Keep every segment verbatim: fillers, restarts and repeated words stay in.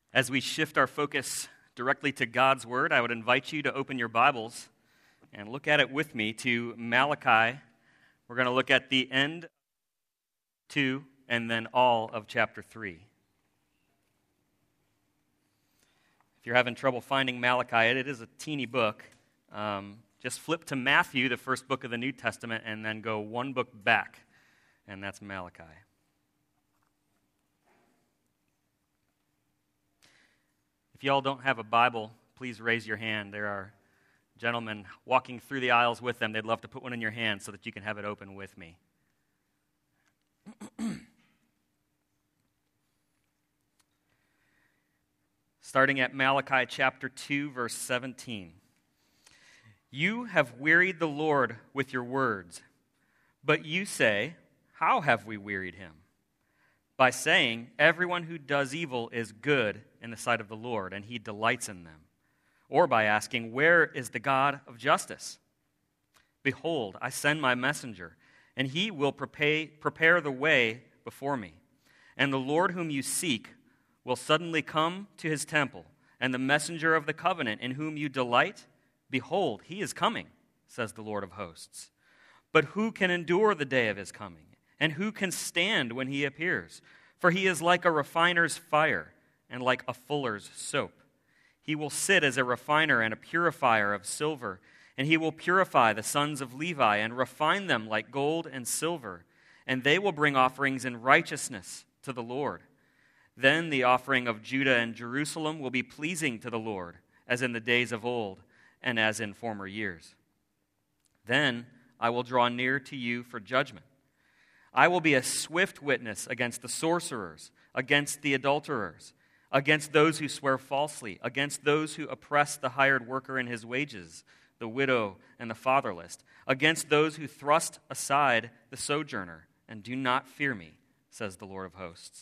As we shift our focus directly to God's Word, I would invite you to open your Bibles and look at it with me to Malachi. We're going to look at the end, two, and then all of chapter three. If you're having trouble finding Malachi, it is a teeny book. Um, just flip to Matthew, the first book of the New Testament, and then go one book back, and that's Malachi. If y'all don't have a Bible, please raise your hand. There are gentlemen walking through the aisles with them. They'd love to put one in your hand so that you can have it open with me. Starting at Malachi chapter two, verse seventeen. You have wearied the Lord with your words, but you say, how have we wearied him? By saying, everyone who does evil is good in the sight of the Lord, and he delights in them. Or by asking, where is the God of justice? Behold, I send my messenger, and he will prepare the way before me. And the Lord whom you seek will suddenly come to his temple, and the messenger of the covenant in whom you delight, behold, he is coming, says the Lord of hosts. But who can endure the day of his coming? And who can stand when he appears? For he is like a refiner's fire and like a fuller's soap. He will sit as a refiner and a purifier of silver, and he will purify the sons of Levi and refine them like gold and silver, and they will bring offerings in righteousness to the Lord. Then the offering of Judah and Jerusalem will be pleasing to the Lord, as in the days of old and as in former years. Then I will draw near to you for judgment. I will be a swift witness against the sorcerers, against the adulterers, against those who swear falsely, against those who oppress the hired worker in his wages, the widow and the fatherless, against those who thrust aside the sojourner and do not fear me, says the Lord of hosts.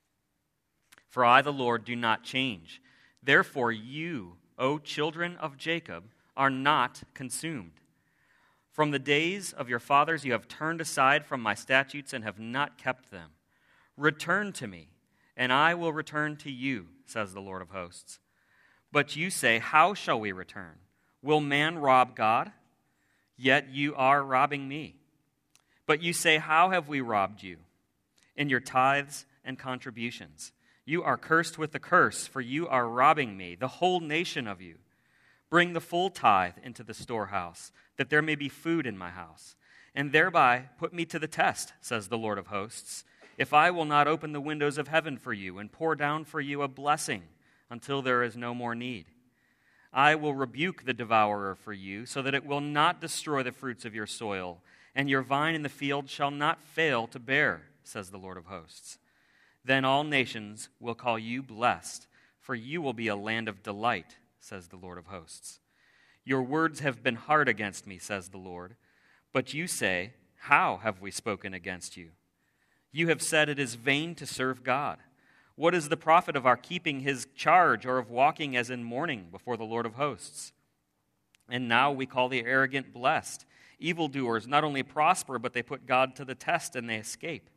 For I, the Lord, do not change. Therefore you, O children of Jacob, are not consumed. From the days of your fathers you have turned aside from my statutes and have not kept them. Return to me, and I will return to you, says the Lord of hosts. But you say, how shall we return? Will man rob God? Yet you are robbing me. But you say, how have we robbed you? In your tithes and contributions. You are cursed with the curse, for you are robbing me, the whole nation of you. Bring the full tithe into the storehouse, that there may be food in my house, and thereby put me to the test, says the Lord of hosts, if I will not open the windows of heaven for you and pour down for you a blessing until there is no more need. I will rebuke the devourer for you, so that it will not destroy the fruits of your soil, and your vine in the field shall not fail to bear, says the Lord of hosts. Then all nations will call you blessed, for you will be a land of delight, says the Lord of hosts. Your words have been hard against me, says the Lord. But you say, how have we spoken against you? You have said it is vain to serve God. What is the profit of our keeping his charge or of walking as in mourning before the Lord of hosts? And now we call the arrogant blessed. Evildoers not only prosper, but they put God to the test and they escape.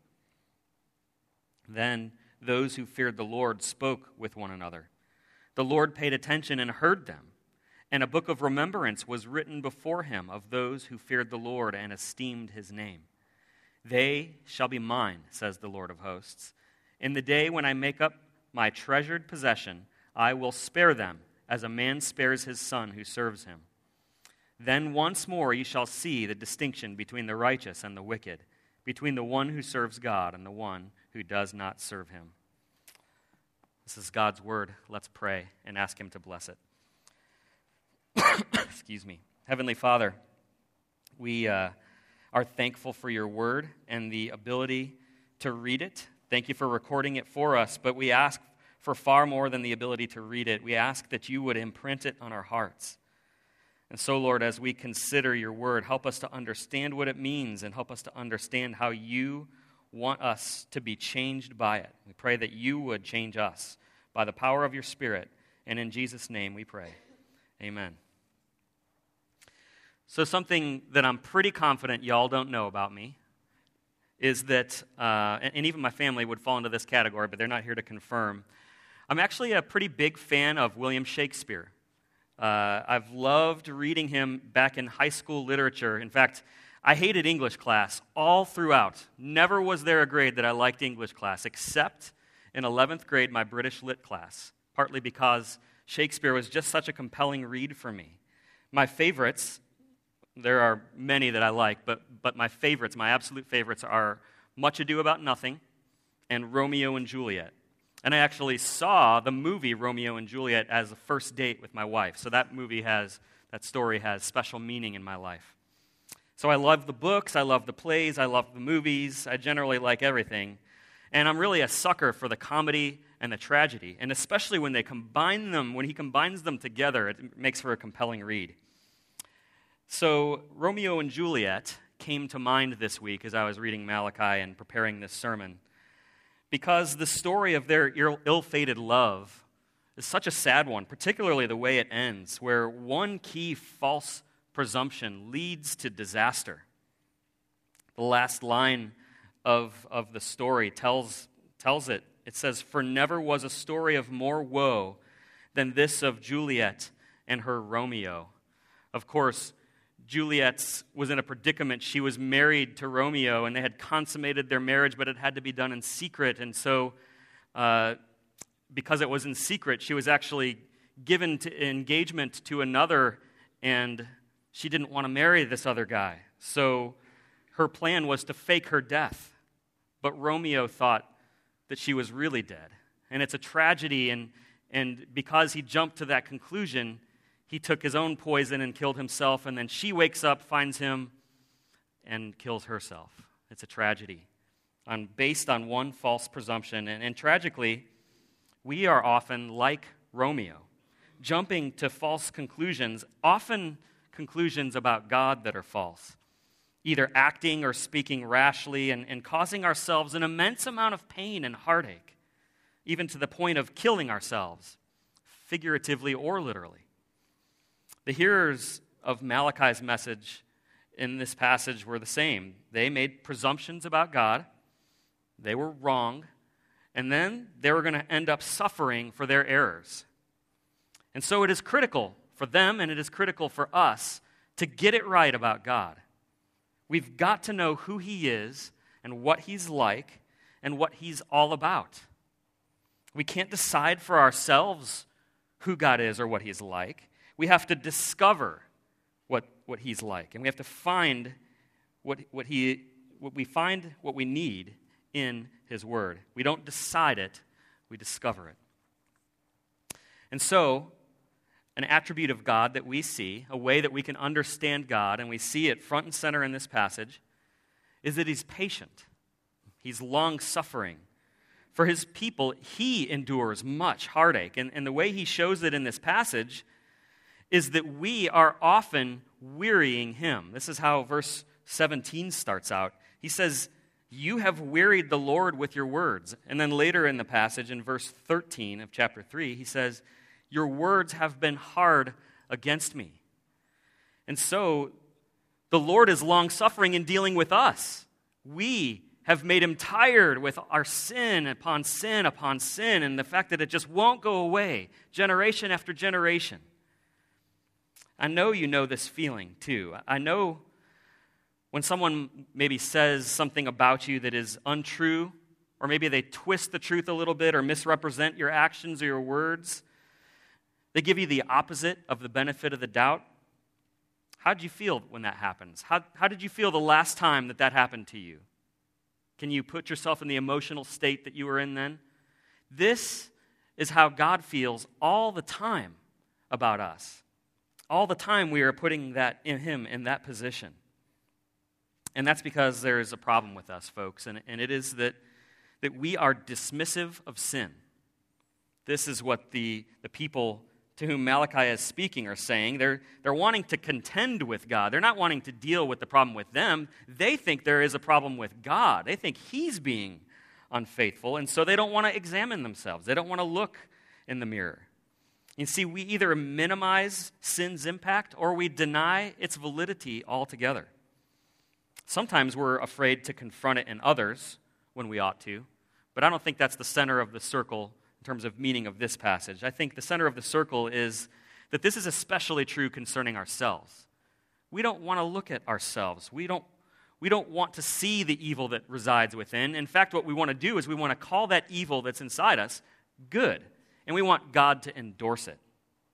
Then those who feared the Lord spoke with one another. The Lord paid attention and heard them, and a book of remembrance was written before him of those who feared the Lord and esteemed his name. They shall be mine, says the Lord of hosts. In the day when I make up my treasured possession, I will spare them as a man spares his son who serves him. Then once more you shall see the distinction between the righteous and the wicked, between the one who serves God and the one who does not serve him. This is God's word. Let's pray and ask him to bless it. Excuse me. Heavenly Father, we uh, are thankful for your word and the ability to read it. Thank you for recording it for us, but we ask for far more than the ability to read it. We ask that you would imprint it on our hearts. And so, Lord, as we consider your word, help us to understand what it means and help us to understand how you want us to be changed by it. We pray that you would change us by the power of your Spirit. And in Jesus' name we pray. Amen. So something that I'm pretty confident y'all don't know about me is that, uh, and even my family would fall into this category, but they're not here to confirm. I'm actually a pretty big fan of William Shakespeare. Uh, I've loved reading him back in high school literature. In fact, I hated English class all throughout. Never was there a grade that I liked English class, except in eleventh grade, my British Lit class, partly because Shakespeare was just such a compelling read for me. My favorites, there are many that I like, but, but my favorites, my absolute favorites are Much Ado About Nothing and Romeo and Juliet. And I actually saw the movie Romeo and Juliet as a first date with my wife. So that movie has, that story has special meaning in my life. So I love the books, I love the plays, I love the movies, I generally like everything. And I'm really a sucker for the comedy and the tragedy. And especially when they combine them, when he combines them together, it makes for a compelling read. So Romeo and Juliet came to mind this week as I was reading Malachi and preparing this sermon, because the story of their ill-fated love is such a sad one, particularly the way it ends, where one key false presumption leads to disaster. The last line of, of the story tells, tells it. It says, "For never was a story of more woe than this of Juliet and her Romeo." Of course, Juliet was in a predicament. She was married to Romeo, and they had consummated their marriage, but it had to be done in secret. And so, uh, because it was in secret, she was actually given to engagement to another, and she didn't want to marry this other guy. So her plan was to fake her death. But Romeo thought that she was really dead. And it's a tragedy, and, and because he jumped to that conclusion, he took his own poison and killed himself, and then she wakes up, finds him, and kills herself. It's a tragedy on, based on one false presumption. And, and tragically, we are often like Romeo, jumping to false conclusions, often conclusions about God that are false, either acting or speaking rashly and, and causing ourselves an immense amount of pain and heartache, even to the point of killing ourselves, figuratively or literally. The hearers of Malachi's message in this passage were the same. They made presumptions about God. They were wrong. And then they were going to end up suffering for their errors. And so it is critical for them, and it is critical for us to get it right about God. We've got to know who He is and what He's like and what He's all about. We can't decide for ourselves who God is or what He's like. We have to discover what, what He's like, and we have to find what, what, he, what we find what we need in His Word. We don't decide it, we discover it. And so, an attribute of God that we see, a way that we can understand God, and we see it front and center in this passage, is that He's patient. He's long-suffering. For His people, He endures much heartache. And, and the way He shows it in this passage is that we are often wearying Him. This is how verse seventeen starts out. He says, "You have wearied the Lord with your words." And then later in the passage, in verse thirteen of chapter three, he says, "Your words have been hard against me." And so, the Lord is long-suffering in dealing with us. We have made Him tired with our sin upon sin upon sin, and the fact that it just won't go away, generation after generation. I know you know this feeling, too. I know when someone maybe says something about you that is untrue, or maybe they twist the truth a little bit or misrepresent your actions or your words, they give you the opposite of the benefit of the doubt. How did you feel when that happens? How, how did you feel the last time that that happened to you? Can you put yourself in the emotional state that you were in then? This is how God feels all the time about us. All the time we are putting that in Him in that position. And that's because there is a problem with us, folks, and, and it is that, that we are dismissive of sin. This is what the, the people to whom Malachi is speaking are saying. They're, they're wanting to contend with God. They're not wanting to deal with the problem with them. They think there is a problem with God. They think He's being unfaithful, and so they don't want to examine themselves. They don't want to look in the mirror. You see, we either minimize sin's impact or we deny its validity altogether. Sometimes we're afraid to confront it in others when we ought to, but I don't think that's the center of the circle in terms of meaning of this passage. I think the center of the circle is that this is especially true concerning ourselves. We don't want to look at ourselves. We don't, we don't want to see the evil that resides within. In fact, what we want to do is we want to call that evil that's inside us good, and we want God to endorse it.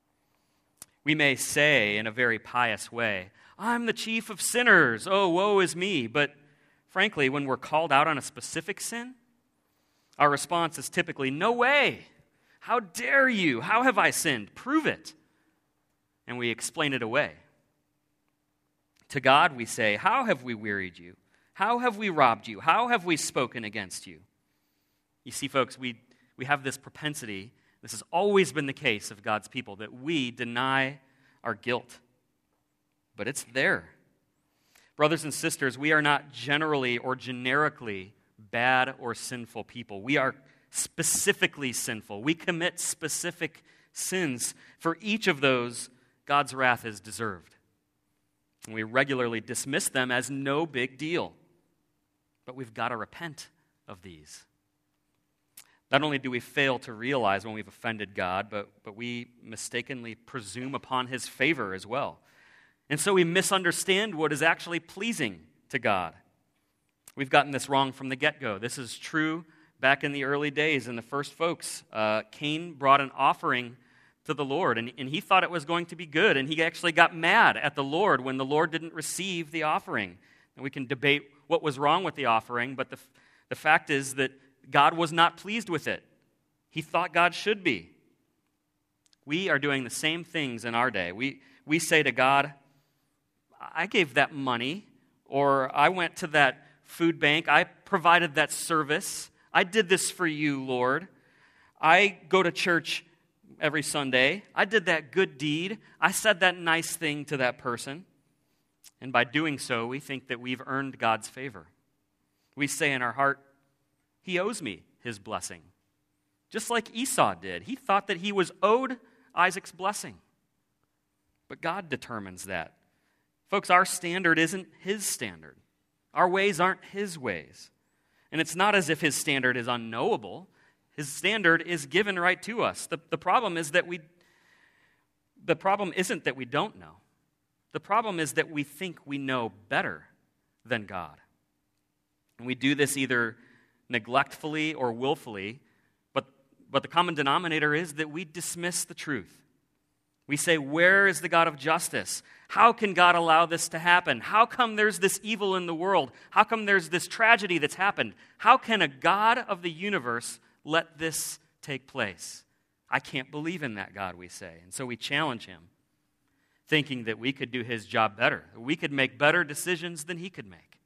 We may say in a very pious way, I'm the chief of sinners, oh, woe is me. But frankly, when we're called out on a specific sin, our response is typically, no way. How dare you? How have I sinned? Prove it. And we explain it away. To God we say, how have we wearied you? How have we robbed you? How have we spoken against you? You see, folks, we, we have this propensity, this has always been the case of God's people, that we deny our guilt. But it's there. Brothers and sisters, we are not generally or generically bad or sinful people. We are specifically sinful. We commit specific sins. For each of those, God's wrath is deserved. And we regularly dismiss them as no big deal. But we've got to repent of these. Not only do we fail to realize when we've offended God, but, but we mistakenly presume upon His favor as well. And so we misunderstand what is actually pleasing to God. We've gotten this wrong from the get-go. This is true back in the early days in the first folks. Uh, Cain brought an offering to the Lord, and, and he thought it was going to be good, and he actually got mad at the Lord when the Lord didn't receive the offering. And we can debate what was wrong with the offering, but the, the fact is that God was not pleased with it. He thought God should be. We are doing the same things in our day. We, we say to God, I gave that money, or I went to that food bank, I provided that service, I did this for you, Lord. I go to church every Sunday, I did that good deed, I said that nice thing to that person. And by doing so, we think that we've earned God's favor. We say in our heart, He owes me His blessing. Just like Esau did. He thought that he was owed Isaac's blessing. But God determines that. Folks, our standard isn't His standard. Our ways aren't His ways. And it's not as if His standard is unknowable. His standard is given right to us. The, the problem is that we, the problem isn't that we don't know. The problem is that we think we know better than God. And we do this either neglectfully or willfully, but, but the common denominator is that we dismiss the truth. We say, where is the God of justice? How can God allow this to happen? How come there's this evil in the world? How come there's this tragedy that's happened? How can a God of the universe let this take place? I can't believe in that God, we say. And so we challenge Him, thinking that we could do His job better. We could make better decisions than He could make.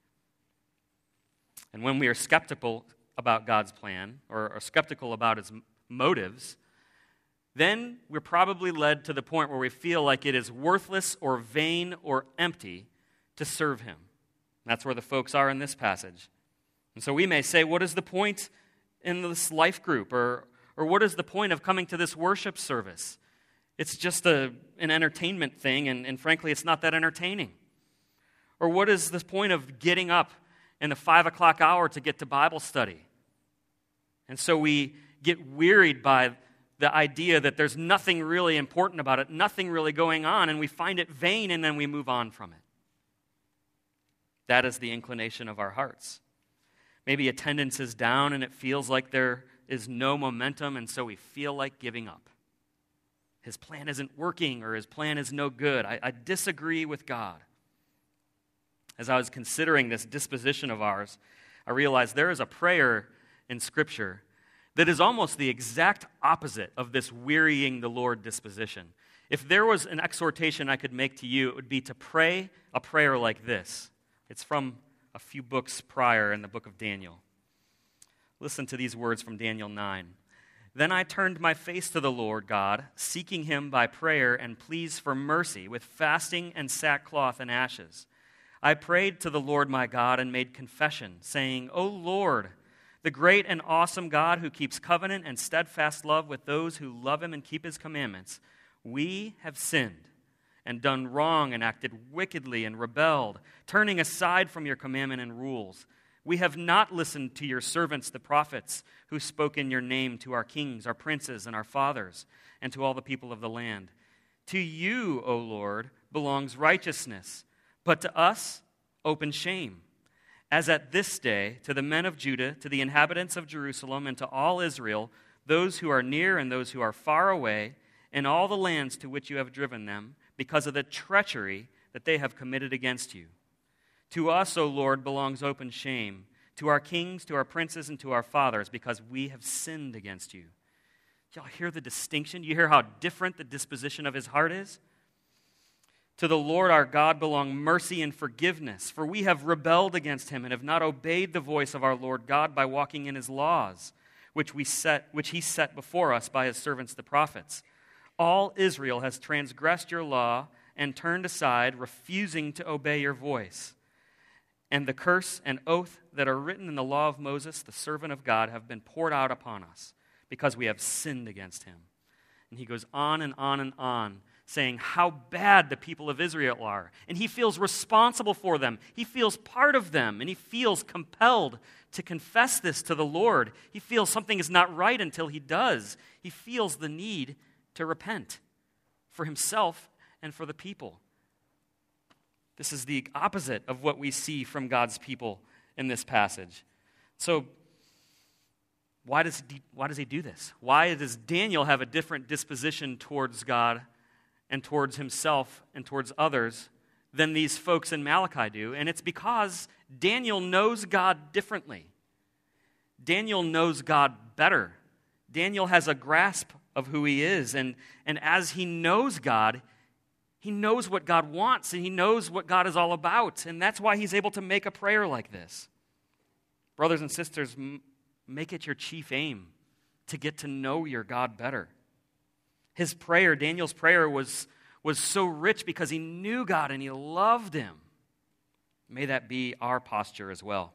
And when we are skeptical about God's plan, or are skeptical about His motives, then we're probably led to the point where we feel like it is worthless or vain or empty to serve Him. That's where the folks are in this passage. And so we may say, what is the point in this life group? Or, or what is the point of coming to this worship service? It's just a, an entertainment thing, and, and frankly, it's not that entertaining. Or what is the point of getting up in the five o'clock hour to get to Bible study? And so we get wearied by the idea that there's nothing really important about it, nothing really going on, and we find it vain, and then we move on from it. That is the inclination of our hearts. Maybe attendance is down, and it feels like there is no momentum, and so we feel like giving up. His plan isn't working, or His plan is no good. I, I disagree with God. As I was considering this disposition of ours, I realized there is a prayer in Scripture that is almost the exact opposite of this wearying the Lord disposition. If there was an exhortation I could make to you, it would be to pray a prayer like this. It's from a few books prior in the book of Daniel. Listen to these words from Daniel nine. Then I turned my face to the Lord God, seeking Him by prayer and pleas for mercy with fasting and sackcloth and ashes. I prayed to the Lord my God and made confession, saying, O Lord, the great and awesome God who keeps covenant and steadfast love with those who love Him and keep His commandments, we have sinned and done wrong and acted wickedly and rebelled, turning aside from your commandment and rules. We have not listened to your servants, the prophets, who spoke in your name to our kings, our princes, and our fathers, and to all the people of the land. To you, O Lord, belongs righteousness, but to us, open shame. As at this day, to the men of Judah, to the inhabitants of Jerusalem, and to all Israel, those who are near and those who are far away, in all the lands to which you have driven them, because of the treachery that they have committed against you. To us, O Lord, belongs open shame, to our kings, to our princes, and to our fathers, because we have sinned against you. Do y'all hear the distinction? Do you hear how different the disposition of his heart is? To the Lord our God belong mercy and forgiveness, for we have rebelled against him and have not obeyed the voice of our Lord God by walking in his laws, which we set, which he set before us by his servants the prophets. All Israel has transgressed your law and turned aside, refusing to obey your voice. And the curse and oath that are written in the law of Moses, the servant of God, have been poured out upon us, because we have sinned against him. And he goes on and on and on, saying how bad the people of Israel are. And he feels responsible for them. He feels part of them. And he feels compelled to confess this to the Lord. He feels something is not right until he does. He feels the need to repent for himself and for the people. This is the opposite of what we see from God's people in this passage. So, why does he, why does he do this? Why does Daniel have a different disposition towards God and towards himself and towards others than these folks in Malachi do? And it's because Daniel knows God differently. Daniel knows God better. Daniel has a grasp of who he is. And, and as he knows God, he knows what God wants, and he knows what God is all about. And that's why he's able to make a prayer like this. Brothers and sisters, m- make it your chief aim to get to know your God better. His prayer, Daniel's prayer, was, was so rich because he knew God and he loved him. May that be our posture as well.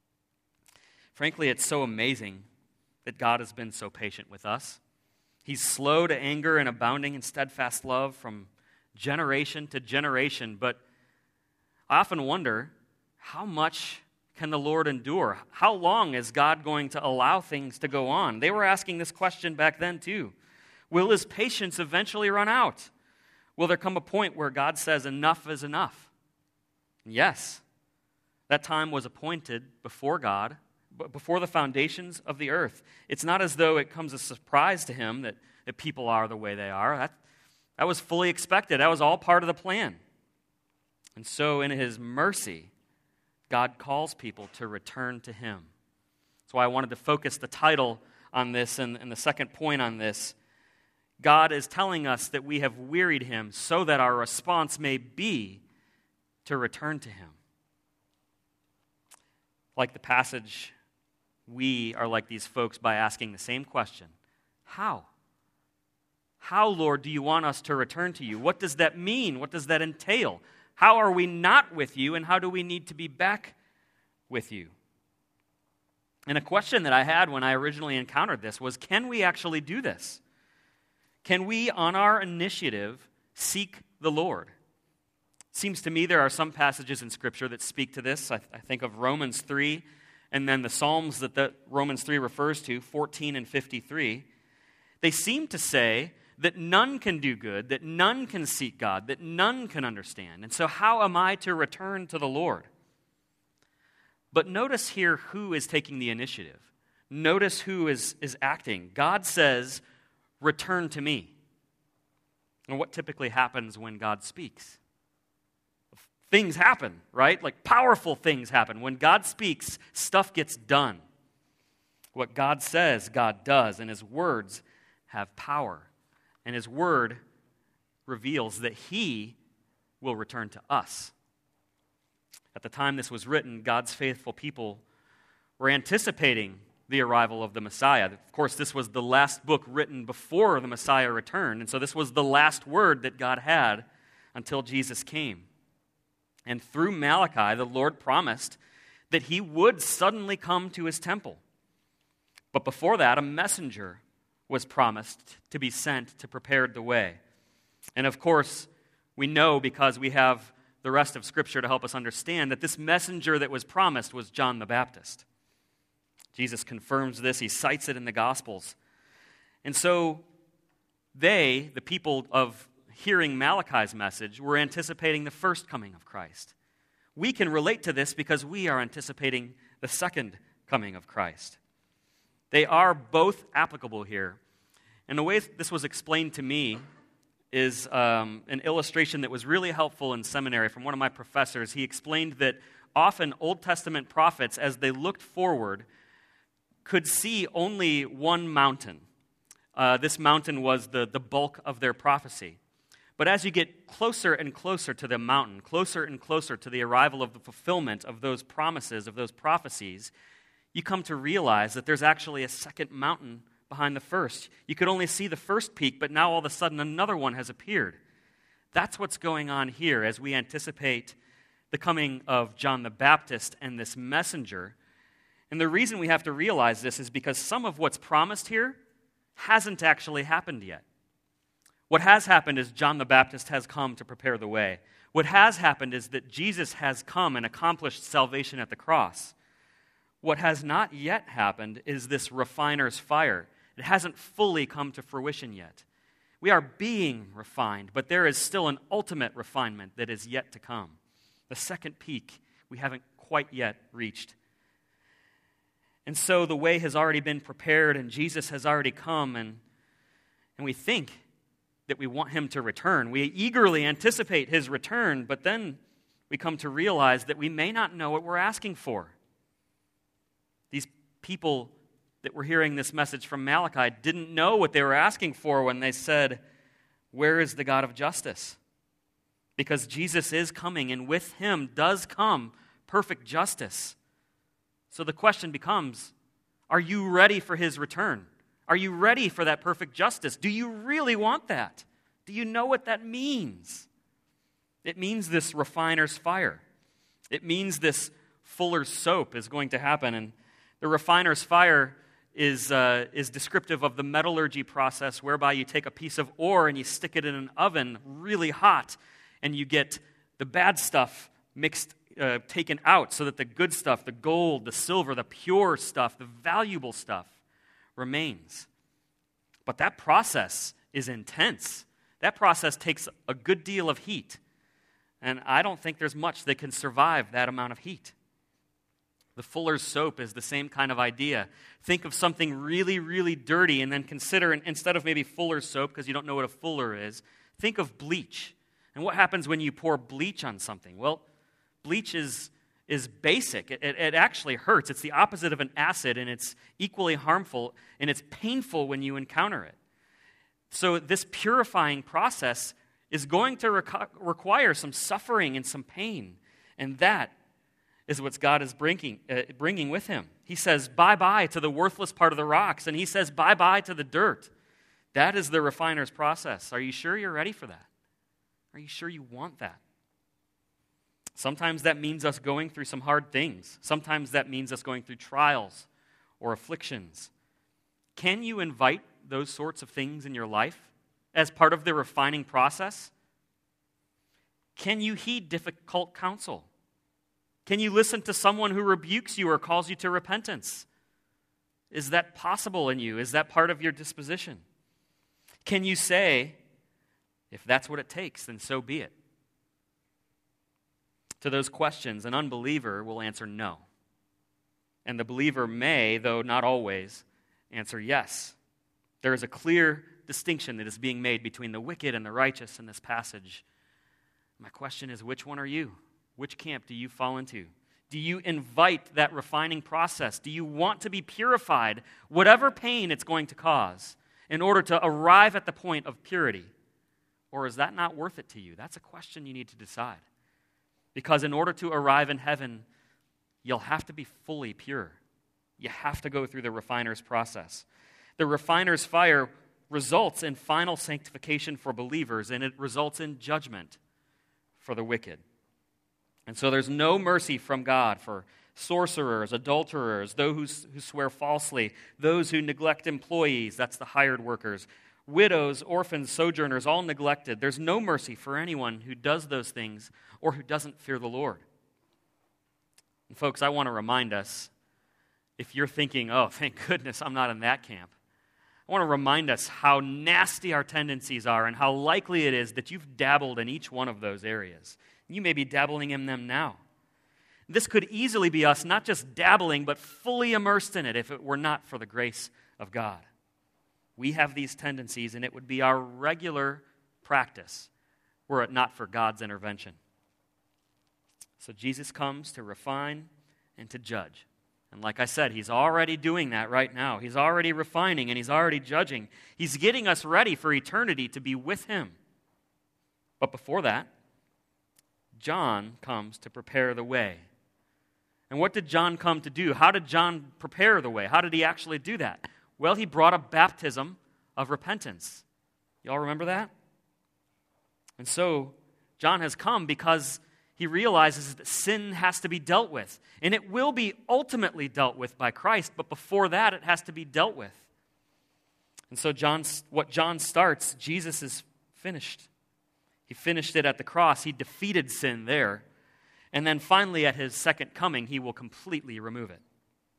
Frankly, it's so amazing that God has been so patient with us. He's slow to anger and abounding in steadfast love from generation to generation. But I often wonder, how much can the Lord endure? How long is God going to allow things to go on? They were asking this question back then too. Will his patience eventually run out? Will there come a point where God says enough is enough? Yes. That time was appointed before God, before the foundations of the earth. It's not as though it comes as a surprise to him that, that people are the way they are. That, that was fully expected. That was all part of the plan. And so in his mercy, God calls people to return to him. That's why I wanted to focus the title on this and, and the second point on this. God is telling us that we have wearied him so that our response may be to return to him. Like the passage, we are like these folks by asking the same question. How? How, Lord, do you want us to return to you? What does that mean? What does that entail? How are we not with you, and how do we need to be back with you? And a question that I had when I originally encountered this was, can we actually do this? Can we, on our initiative, seek the Lord? It seems to me there are some passages in Scripture that speak to this. I, th- I think of Romans three, and then the Psalms that the Romans three refers to, fourteen and fifty-three. They seem to say that none can do good, that none can seek God, that none can understand. And so how am I to return to the Lord? But notice here who is taking the initiative. Notice who is, is acting. God says, return to me. And what typically happens when God speaks? Things happen, right? Like powerful things happen. When God speaks, stuff gets done. What God says, God does, and his words have power. And his word reveals that he will return to us. At the time this was written, God's faithful people were anticipating the arrival of the Messiah. Of course, this was the last book written before the Messiah returned, and so this was the last word that God had until Jesus came. And through Malachi, the Lord promised that he would suddenly come to his temple. But before that, a messenger was promised to be sent to prepare the way. And of course, we know because we have the rest of Scripture to help us understand that this messenger that was promised was John the Baptist. Jesus confirms this. He cites it in the Gospels. And so they, the people of hearing Malachi's message, were anticipating the first coming of Christ. We can relate to this because we are anticipating the second coming of Christ. They are both applicable here. And the way this was explained to me is um, an illustration that was really helpful in seminary from one of my professors. He explained that often Old Testament prophets, as they looked forward, could see only one mountain. Uh, this mountain was the, the bulk of their prophecy. But as you get closer and closer to the mountain, closer and closer to the arrival of the fulfillment of those promises, of those prophecies, you come to realize that there's actually a second mountain behind the first. You could only see the first peak, but now all of a sudden another one has appeared. That's what's going on here as we anticipate the coming of John the Baptist and this messenger. And the reason we have to realize this is because some of what's promised here hasn't actually happened yet. What has happened is John the Baptist has come to prepare the way. What has happened is that Jesus has come and accomplished salvation at the cross. What has not yet happened is this refiner's fire. It hasn't fully come to fruition yet. We are being refined, but there is still an ultimate refinement that is yet to come. The second peak we haven't quite yet reached. And so the way has already been prepared, and Jesus has already come, and, and we think that we want him to return. We eagerly anticipate his return, but then we come to realize that we may not know what we're asking for. These people that were hearing this message from Malachi didn't know what they were asking for when they said, "Where is the God of justice?" Because Jesus is coming, and with him does come perfect justice. So the question becomes, are you ready for his return? Are you ready for that perfect justice? Do you really want that? Do you know what that means? It means this refiner's fire. It means this fuller's soap is going to happen. And the refiner's fire is, uh, is descriptive of the metallurgy process whereby you take a piece of ore and you stick it in an oven really hot, and you get the bad stuff mixed, uh, taken out so that the good stuff, the gold, the silver, the pure stuff, the valuable stuff remains. But that process is intense. That process takes a good deal of heat. And I don't think there's much that can survive that amount of heat. The fuller's soap is the same kind of idea. Think of something really, really dirty and then consider, instead of maybe fuller's soap, because you don't know what a fuller is, think of bleach. And what happens when you pour bleach on something? Well, bleach is, is basic. It, it, it actually hurts. It's the opposite of an acid, and it's equally harmful, and it's painful when you encounter it. So this purifying process is going to reco- require some suffering and some pain, and that is what God is bringing, uh, bringing with him. He says bye-bye to the worthless part of the rocks, and he says bye-bye to the dirt. That is the refiner's process. Are you sure you're ready for that? Are you sure you want that? Sometimes that means us going through some hard things. Sometimes that means us going through trials or afflictions. Can you invite those sorts of things in your life as part of the refining process? Can you heed difficult counsel? Can you listen to someone who rebukes you or calls you to repentance? Is that possible in you? Is that part of your disposition? Can you say, if that's what it takes, then so be it? To those questions, an unbeliever will answer no. And the believer may, though not always, answer yes. There is a clear distinction that is being made between the wicked and the righteous in this passage. My question is, which one are you? Which camp do you fall into? Do you invite that refining process? Do you want to be purified, whatever pain it's going to cause, in order to arrive at the point of purity? Or is that not worth it to you? That's a question you need to decide. Because in order to arrive in heaven, you'll have to be fully pure. You have to go through the refiner's process. The refiner's fire results in final sanctification for believers, and it results in judgment for the wicked. And so there's no mercy from God for sorcerers, adulterers, those who, who swear falsely, those who neglect employees, that's the hired workers, widows, orphans, sojourners, all neglected. There's no mercy for anyone who does those things or who doesn't fear the Lord. And folks, I want to remind us, if you're thinking, oh, thank goodness I'm not in that camp, I want to remind us how nasty our tendencies are and how likely it is that you've dabbled in each one of those areas. You may be dabbling in them now. This could easily be us not just dabbling, but fully immersed in it if it were not for the grace of God. We have these tendencies, and it would be our regular practice were it not for God's intervention. So Jesus comes to refine and to judge. And like I said, he's already doing that right now. He's already refining and he's already judging. He's getting us ready for eternity to be with him. But before that, John comes to prepare the way. And what did John come to do? How did John prepare the way? How did he actually do that? Well, he brought a baptism of repentance. Y'all remember that? And so, John has come because he realizes that sin has to be dealt with. And it will be ultimately dealt with by Christ, but before that, it has to be dealt with. And so, John, what John starts, Jesus is finished. He finished it at the cross. He defeated sin there. And then finally, at his second coming, he will completely remove it.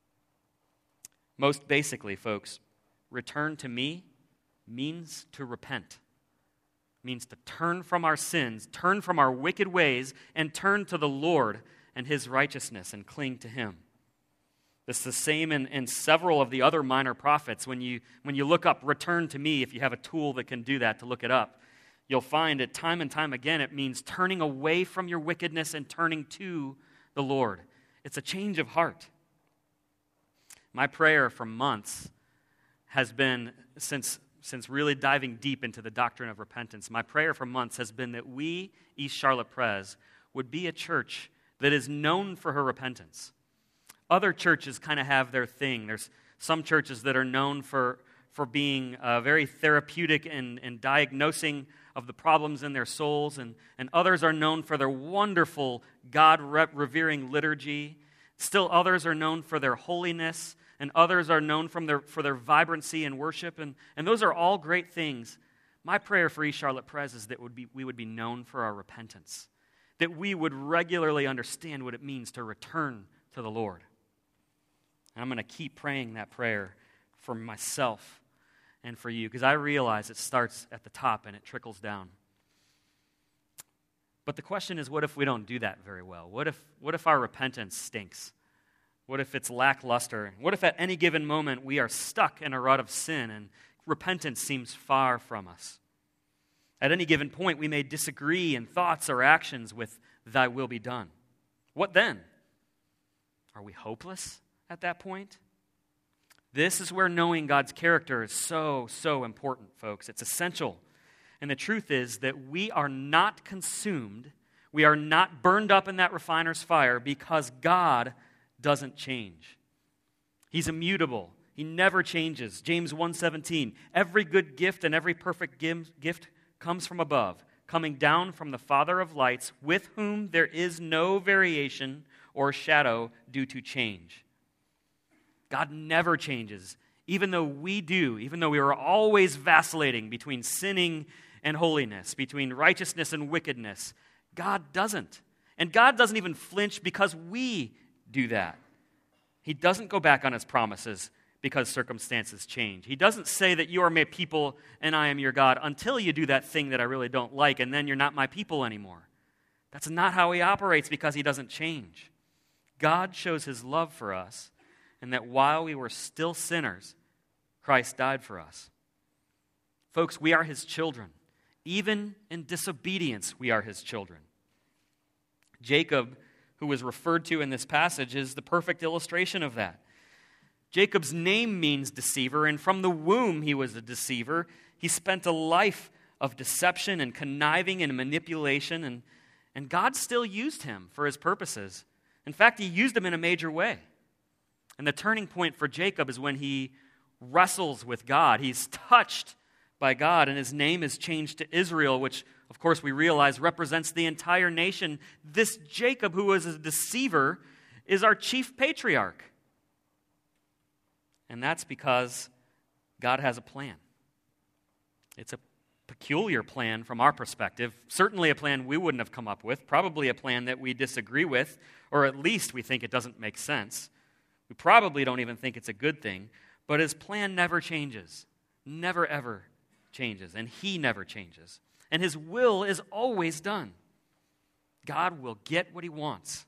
Most basically, folks, return to me means to repent. Means to turn from our sins, turn from our wicked ways, and turn to the Lord and his righteousness and cling to him. It's the same in, in several of the other minor prophets. When you, when you look up return to me, if you have a tool that can do that to look it up, you'll find it time and time again, it means turning away from your wickedness and turning to the Lord. It's a change of heart. My prayer for months has been, since, since really diving deep into the doctrine of repentance, my prayer for months has been that we, East Charlotte Pres, would be a church that is known for her repentance. Other churches kind of have their thing. There's some churches that are known for, for being uh, very therapeutic in, in diagnosing of the problems in their souls, and, and others are known for their wonderful God-revering liturgy. Still others are known for their holiness, and others are known from their, for their vibrancy and worship, and, and those are all great things. My prayer for East Charlotte Pres is that would be, we would be known for our repentance, that we would regularly understand what it means to return to the Lord. And I'm going to keep praying that prayer for myself and for you, because I realize it starts at the top and it trickles down. But the question is, what if we don't do that very well? What if, what if our repentance stinks? What if it's lackluster? What if at any given moment we are stuck in a rut of sin and repentance seems far from us? At any given point we may disagree in thoughts or actions with thy will be done. What then? Are we hopeless at that point? This is where knowing God's character is so, so important, folks. It's essential. And the truth is that we are not consumed, we are not burned up in that refiner's fire because God doesn't change. He's immutable. He never changes. James one seventeen, every good gift and every perfect gift comes from above, coming down from the Father of lights, with whom there is no variation or shadow due to change. God never changes, even though we do, even though we are always vacillating between sinning and holiness, between righteousness and wickedness. God doesn't. And God doesn't even flinch because we do that. He doesn't go back on his promises because circumstances change. He doesn't say that you are my people and I am your God until you do that thing that I really don't like, and then you're not my people anymore. That's not how he operates because he doesn't change. God shows his love for us, and that while we were still sinners, Christ died for us. Folks, we are his children. Even in disobedience, we are his children. Jacob, who was referred to in this passage, is the perfect illustration of that. Jacob's name means deceiver, and from the womb he was a deceiver. He spent a life of deception and conniving and manipulation, and, and God still used him for his purposes. In fact, he used him in a major way. And the turning point for Jacob is when he wrestles with God. He's touched by God, and his name is changed to Israel, which, of course, we realize represents the entire nation. This Jacob, who was a deceiver, is our chief patriarch. And that's because God has a plan. It's a peculiar plan from our perspective, certainly a plan we wouldn't have come up with, probably a plan that we disagree with, or at least we think it doesn't make sense. We probably don't even think it's a good thing, but his plan never changes, never ever changes, and he never changes. And his will is always done. God will get what he wants.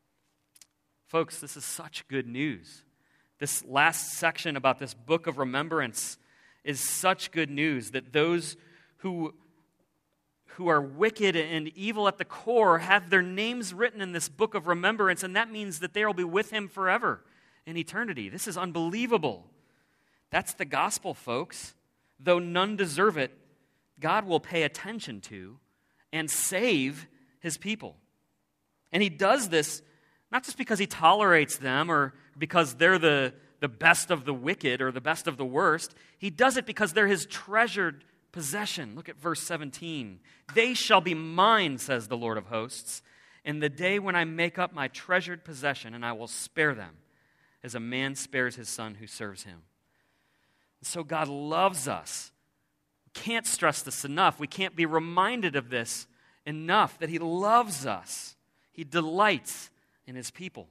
Folks, this is such good news. This last section about this book of remembrance is such good news that those who, who are wicked and evil at the core have their names written in this book of remembrance, and that means that they will be with him forever in eternity. This is unbelievable. That's the gospel, folks. Though none deserve it, God will pay attention to and save his people. And he does this not just because he tolerates them or because they're the, the best of the wicked or the best of the worst. He does it because they're his treasured possession. Look at verse seventeen. They shall be mine, says the Lord of hosts, in the day when I make up my treasured possession, and I will spare them as a man spares his son who serves him. And so God loves us. We can't stress this enough. We can't be reminded of this enough, that he loves us. He delights in his people.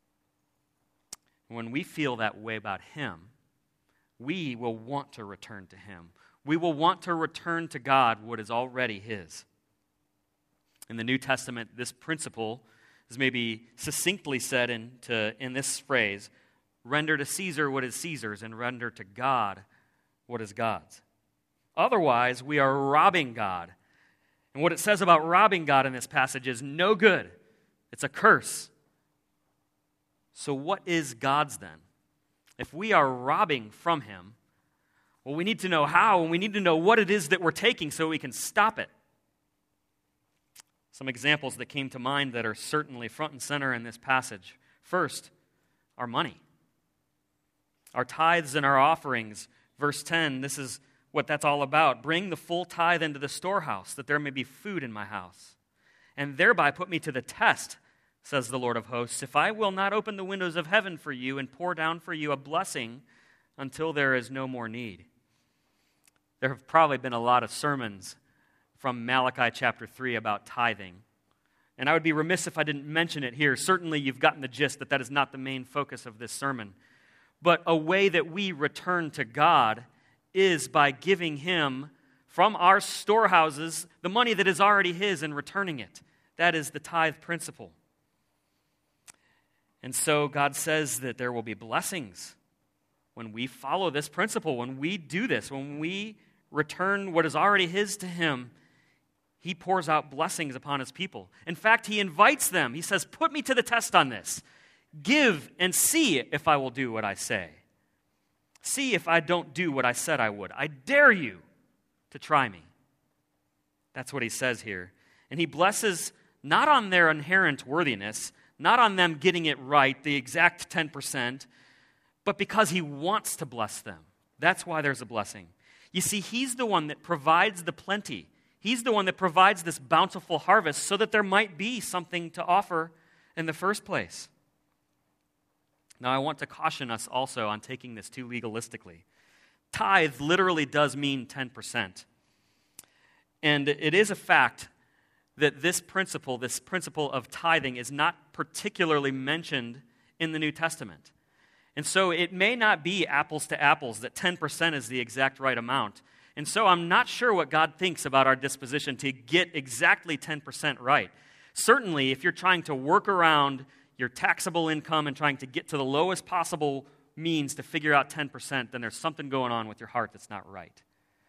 When we feel that way about him, we will want to return to him. We will want to return to God what is already his. In the New Testament, this principle is maybe succinctly said into, in this phrase, render to Caesar what is Caesar's and render to God what is God's. Otherwise, we are robbing God. And what it says about robbing God in this passage is no good. It's a curse. So what is God's then? If we are robbing from him, well, we need to know how, and we need to know what it is that we're taking so we can stop it. Some examples that came to mind that are certainly front and center in this passage. First, our money. Our tithes and our offerings. Verse ten, this is what that's all about. Bring the full tithe into the storehouse, that there may be food in my house. And thereby put me to the test, says the Lord of hosts, if I will not open the windows of heaven for you and pour down for you a blessing until there is no more need. There have probably been a lot of sermons from Malachi chapter three about tithing. And I would be remiss if I didn't mention it here. Certainly you've gotten the gist that that is not the main focus of this sermon. But a way that we return to God is by giving him from our storehouses the money that is already his and returning it. That is the tithe principle. And so God says that there will be blessings when we follow this principle, when we do this, when we return what is already his to him. He pours out blessings upon his people. In fact, he invites them. He says, put me to the test on this. Give and see if I will do what I say. See if I don't do what I said I would. I dare you to try me. That's what he says here. And he blesses not on their inherent worthiness, not on them getting it right, the exact ten percent, but because he wants to bless them. That's why there's a blessing. You see, he's the one that provides the plenty. He's the one that provides this bountiful harvest so that there might be something to offer in the first place. Now, I want to caution us also on taking this too legalistically. Tithe literally does mean ten percent. And it is a fact that this principle, this principle of tithing, is not particularly mentioned in the New Testament. And so it may not be apples to apples that ten percent is the exact right amount. And so I'm not sure what God thinks about our disposition to get exactly ten percent right. Certainly, if you're trying to work around your taxable income and trying to get to the lowest possible means to figure out ten percent, then there's something going on with your heart that's not right.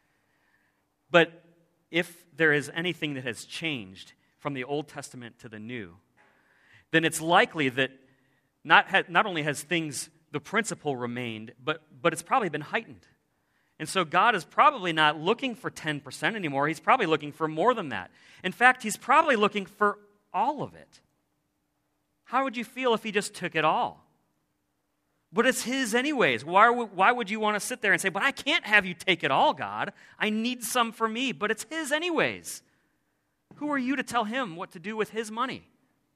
But if there is anything that has changed from the Old Testament to the New, then it's likely that not, ha- not only has things, the principle remained, but, but it's probably been heightened. And so God is probably not looking for ten percent anymore. He's probably looking for more than that. In fact, he's probably looking for all of it. How would you feel if he just took it all? But it's his anyways. Why, why would you want to sit there and say, but I can't have you take it all, God. I need some for me, but it's his anyways. Who are you to tell him what to do with his money?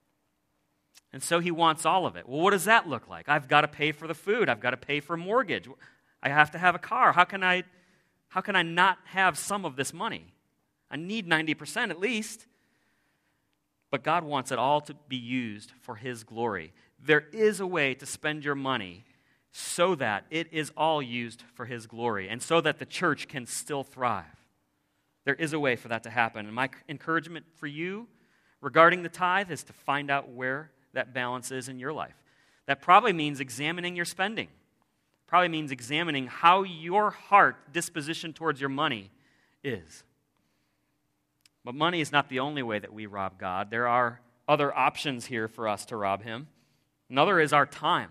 And so he wants all of it. Well, what does that look like? I've got to pay for the food. I've got to pay for a mortgage. I have to have a car. How can I How can I not have some of this money? I need ninety percent at least. But God wants it all to be used for His glory. There is a way to spend your money so that it is all used for His glory and so that the church can still thrive. There is a way for that to happen. And my encouragement for you regarding the tithe is to find out where that balance is in your life. That probably means examining your spending. Probably means examining how your heart disposition towards your money is. But money is not the only way that we rob God. There are other options here for us to rob Him. Another is our time.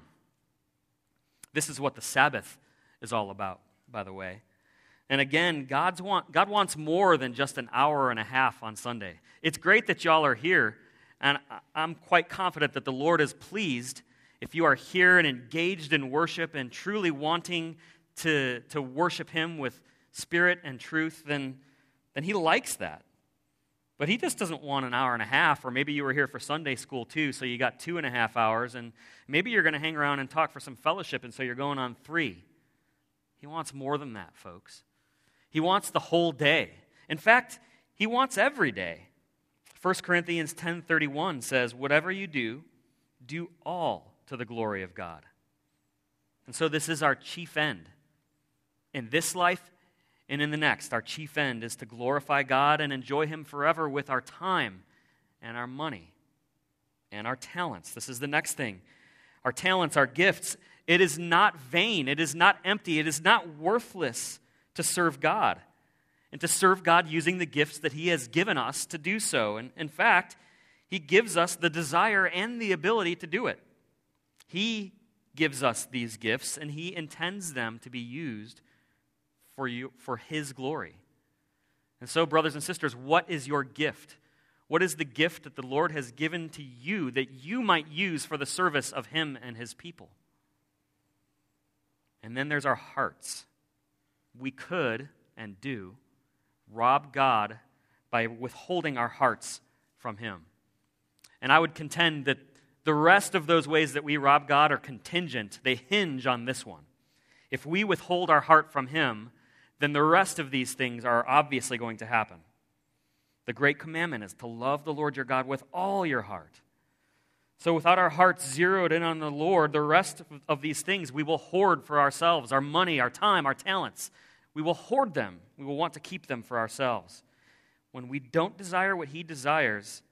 This is what the Sabbath is all about, by the way. And again, God's want, God wants more than just an hour and a half on Sunday. It's great that y'all are here, and I'm quite confident that the Lord is pleased if you are here and engaged in worship and truly wanting to, to worship Him with spirit and truth, then, then He likes that. But He just doesn't want an hour and a half, or maybe you were here for Sunday school too, so you got two and a half hours, and maybe you're going to hang around and talk for some fellowship, and so you're going on three. He wants more than that, folks. He wants the whole day. In fact, He wants every day. First Corinthians ten thirty-one says, "Whatever you do, do all to the glory of God." And so this is our chief end. In this life and in the next, our chief end is to glorify God and enjoy Him forever with our time and our money and our talents. This is the next thing. Our talents, our gifts, it is not vain. It is not empty. It is not worthless to serve God and to serve God using the gifts that He has given us to do so. And in fact, He gives us the desire and the ability to do it. He gives us these gifts, and He intends them to be used for you, for His glory. And so, brothers and sisters, what is your gift? What is the gift that the Lord has given to you that you might use for the service of Him and His people? And then there's our hearts. We could, and do, rob God by withholding our hearts from Him. And I would contend that the rest of those ways that we rob God are contingent. They hinge on this one. If we withhold our heart from Him, then the rest of these things are obviously going to happen. The great commandment is to love the Lord your God with all your heart. So without our hearts zeroed in on the Lord, the rest of these things we will hoard for ourselves, our money, our time, our talents. We will hoard them. We will want to keep them for ourselves. When we don't desire what He desires,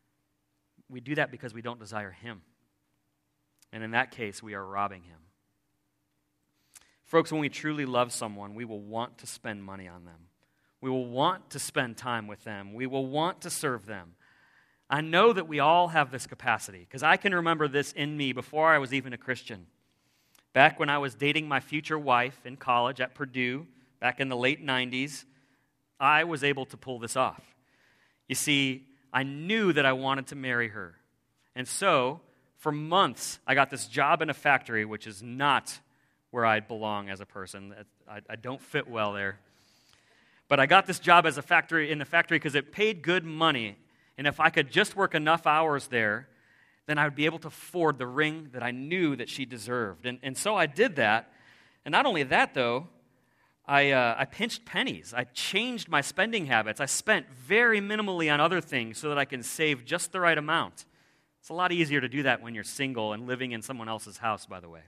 we do that because we don't desire Him. And in that case, we are robbing Him. Folks, when we truly love someone, we will want to spend money on them. We will want to spend time with them. We will want to serve them. I know that we all have this capacity, because I can remember this in me before I was even a Christian. Back when I was dating my future wife in college at Purdue, back in the late nineties, I was able to pull this off. You see, I knew that I wanted to marry her. And so, for months, I got this job in a factory, which is not where I belong as a person. I, I don't fit well there. But I got this job as a factory in the factory because it paid good money. And if I could just work enough hours there, then I would be able to afford the ring that I knew that she deserved. And, and so I did that. And not only that, though, I, uh, I pinched pennies. I changed my spending habits. I spent very minimally on other things so that I can save just the right amount. It's a lot easier to do that when you're single and living in someone else's house, by the way.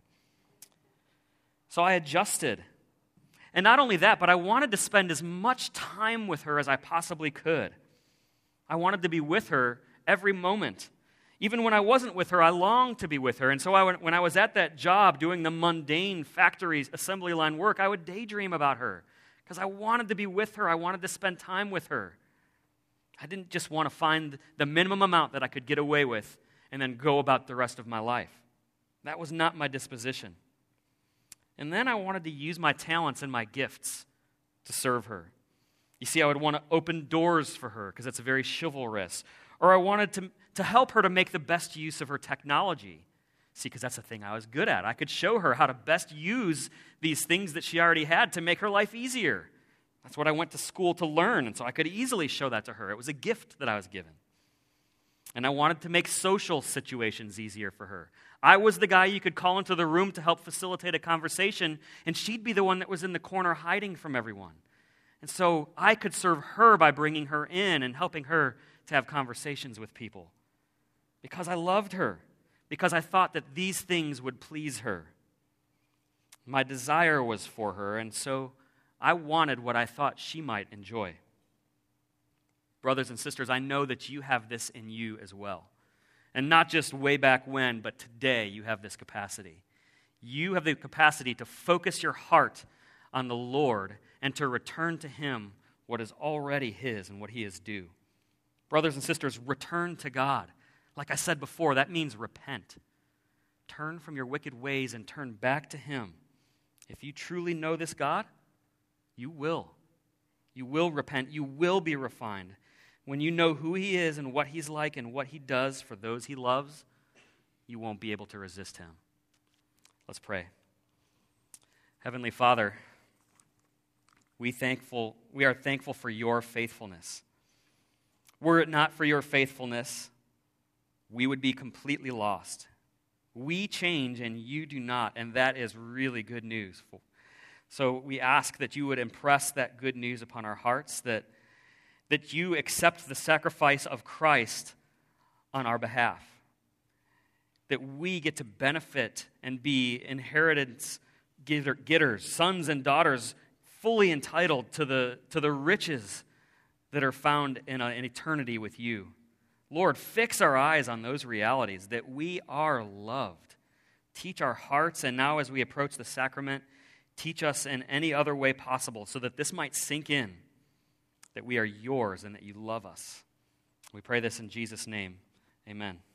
So I adjusted. And not only that, but I wanted to spend as much time with her as I possibly could. I wanted to be with her every moment. Even when I wasn't with her, I longed to be with her. And so I, when I was at that job doing the mundane factory assembly line work, I would daydream about her because I wanted to be with her. I wanted to spend time with her. I didn't just want to find the minimum amount that I could get away with and then go about the rest of my life. That was not my disposition. And then I wanted to use my talents and my gifts to serve her. You see, I would want to open doors for her because it's very chivalrous. Or I wanted to, to help her to make the best use of her technology. See, because that's the thing I was good at. I could show her how to best use these things that she already had to make her life easier. That's what I went to school to learn, and so I could easily show that to her. It was a gift that I was given. And I wanted to make social situations easier for her. I was the guy you could call into the room to help facilitate a conversation, and she'd be the one that was in the corner hiding from everyone. And so I could serve her by bringing her in and helping her to have conversations with people. Because I loved her. Because I thought that these things would please her. My desire was for her, and so I wanted what I thought she might enjoy. Brothers and sisters, I know that you have this in you as well. And not just way back when, but today you have this capacity. You have the capacity to focus your heart on the Lord and to return to Him what is already His and what He is due. Brothers and sisters, return to God. Like I said before, that means repent. Turn from your wicked ways and turn back to Him. If you truly know this God, you will. You will repent. You will be refined. When you know who He is and what He's like and what He does for those He loves, you won't be able to resist Him. Let's pray. Heavenly Father, we thankful, we are thankful for your faithfulness. Were it not for your faithfulness, we would be completely lost. We change and you do not, and that is really good news. So we ask that you would impress that good news upon our hearts, that, that you accept the sacrifice of Christ on our behalf, that we get to benefit and be inheritance getters, sons and daughters fully entitled to the, to the riches that are found in an eternity with you. Lord, fix our eyes on those realities, that we are loved. Teach our hearts, and now as we approach the sacrament, teach us in any other way possible so that this might sink in, that we are yours and that you love us. We pray this in Jesus' name. Amen.